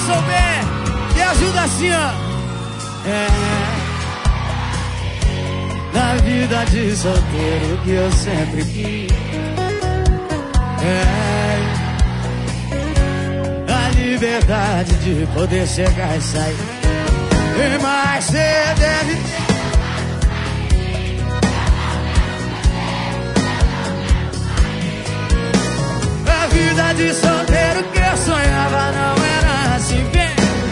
souber, me ajuda assim, ó. Na vida de solteiro que eu sempre quis. A liberdade de poder chegar e sair. Mas você deve ter. A vida de solteiro que eu sonhava não era assim, bem.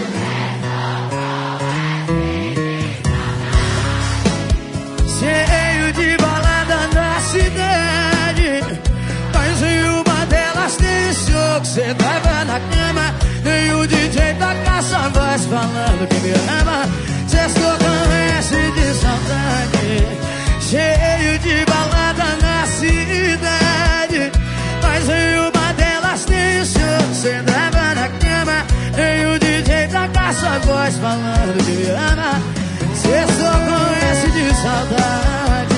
Cheio de balada na cidade, mas em uma delas tem show que cê tava na cama. E o DJ toca sua voz falando que me ama. Cê só conhece de saudade. Cheio de balada na cidade, mas em uma delas tem show que cê tava na cama. E o DJ toca sua voz falando que me ama. Cê só conhece de saudade.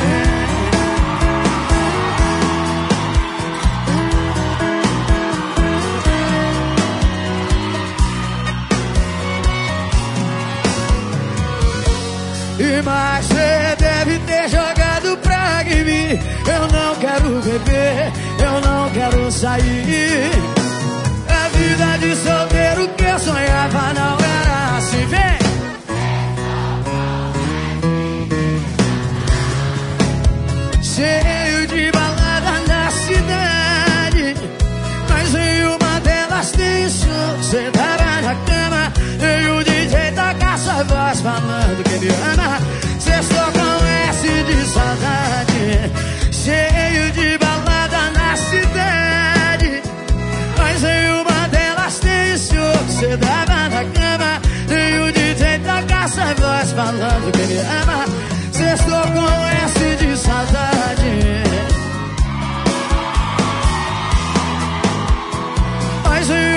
E mais cê deve ter jogado praga em mim. Eu não quero beber, eu não quero sair. A vida de solteiro que eu sonhava não era assim, vem. Cheio de balada na cidade, mas em uma delas tem show. Cê tava na cama e o DJ toca sua voz falando que me ama. Cê só conhece de saudade. Cheio de balada na cidade, mas em uma delas tem show. Cê tava na cama e o DJ toca sua voz falando que me ama. Cê só conhece de saudade. Mas em